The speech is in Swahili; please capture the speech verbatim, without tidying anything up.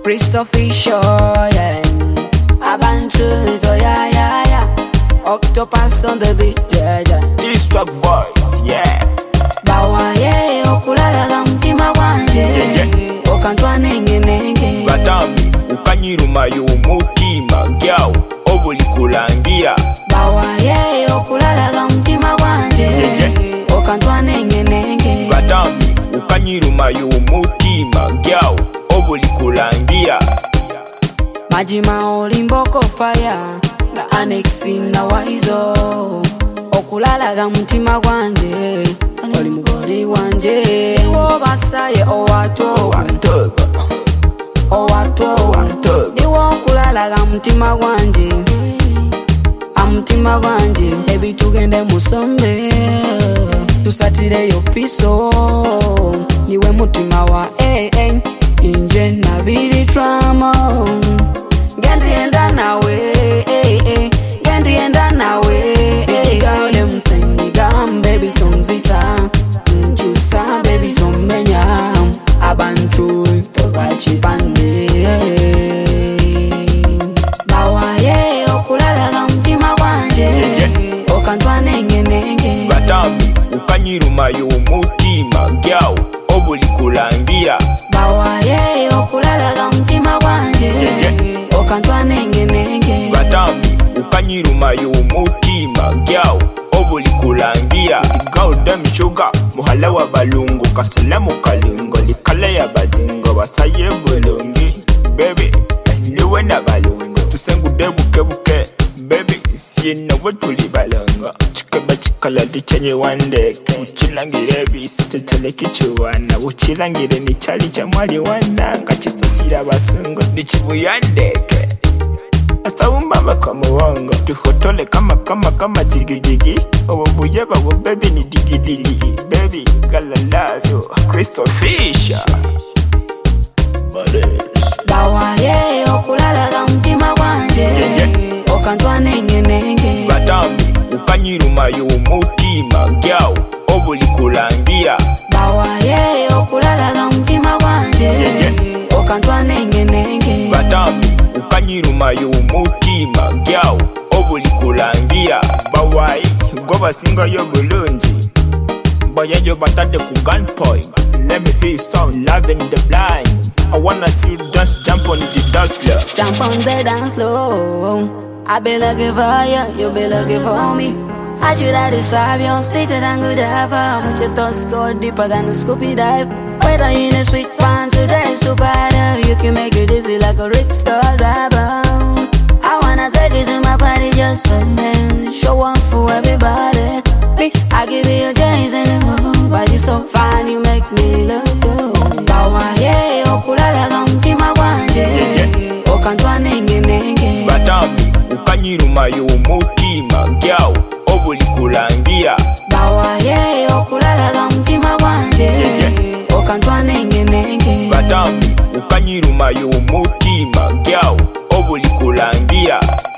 Christopher, yeah. Abantu, oh yeah, yeah, yeah. Octopus on the beat, yeah, yeah. These swag boys, yeah. Bawa, yeah, okulala gamtima wanje. Okantwa nenge nenge. Batambi, ukanyiruma y'umutima, gyao, obuli kulangia. Bawa, yeah, okulala gamtima wanje. Okantwa nenge nenge. Batambi, ukanyiruma y'umutima, gyao, obuli kulangia. Majima olimboko fire nga anexi na waizo okulala ga mutima gwanje oli mugori wanje wo basaye owato Wantoga owato Wantoga iwo okulala ga mutima gwanje amutima gwanje ebi tugende musombe tusatire yo piso niwe mutima wa eh eh inje nabiri drama Gendienda nawe, eh eh. Gendienda nawe, eh eh. Dem sengigam, baby tonzita. Nchusa, baby tommenya. Abantu, togachi bande. Bawa ye, okulala gamtima wanje. Okantwa nenge nenge. Batambi, ukanyiruma y'umutima, gyao, obuli kulangia. Bawa ye, okulala gamtima wanje. Okantwa nenge nenge. Batambi, ukanyiruma y'umutima, gyao, obuli kulangia. Girl dem sugar, muhala wa balungu, kasalamu kalungo, likala ya badingo, basaye bulungi. Baby, liwe na balungo, tusengude buke buke. Baby, siye na wetuli balungo. Chikaba chikala lichenye wandeke. Uchilangire bisi tutele kichuwana. Uchilangire ni chali cha mwali wana. Ngachisosira basungo, nichibu yandeke. Asaumba kama wongo. Tuhotole kama kama kama jigi jigi. Owo buyeba wo baby ni digi digi. Baby, gala love you. Christopher Bawa ye, okulala ga mutima gwanje. Okantwa nenge nenge. Batambi, ukanyiruma y'umutima, gyao, obuli kulangia. Bawa ye, okulala ga mutima gwanje. Okantwa nenge nenge. Batambi, ukanyiruma y'umutima, gyao, obuli kulangia. Bawai, goba singa yo bulungi. Boya yo batade ku gunpoint. Let me hear some love in the blind. I wanna see you dance, jump on the dance floor. Jump on the dance floor. I be looking for you, you be looking for me. I should have describe you, sweeter than good ever. But your thoughts go deeper than the Scooby dive. Whether you in a sweet pants or dress so bad, you can make it easy like a Rick Star driver. I wanna take you to my party just for them. Show one for everybody. I give you a chance and a body so fine, you make me look good. Bawa ye, okulala gamtima gwanje. Okantwa nenge nenge. Batambi, ukanyiruma y'umutima, gyao, obuli kulangia. Bawa ye, okulala gamtima gwanje. Okantwa nenge nenge. Batambi, ukanyiruma y'umutima, gyao, obuli kulangia.